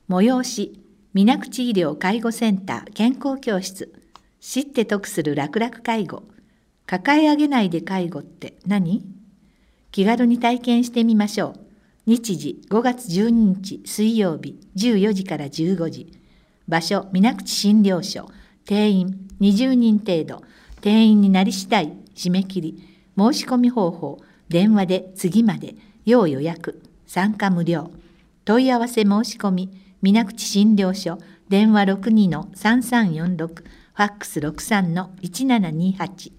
催し、水口医療介護センター健康教室、知って得する楽々介護、抱え上げないで介護って何？気軽に体験してみましょう。日時5月12日水曜日14時から15時。場所水口診療所。定員20人程度。定員になり次第締め切り。申し込み方法、電話で次まで。要予約。参加無料。問い合わせ申し込み。水口診療所。電話62-3346。ファックス63-1728。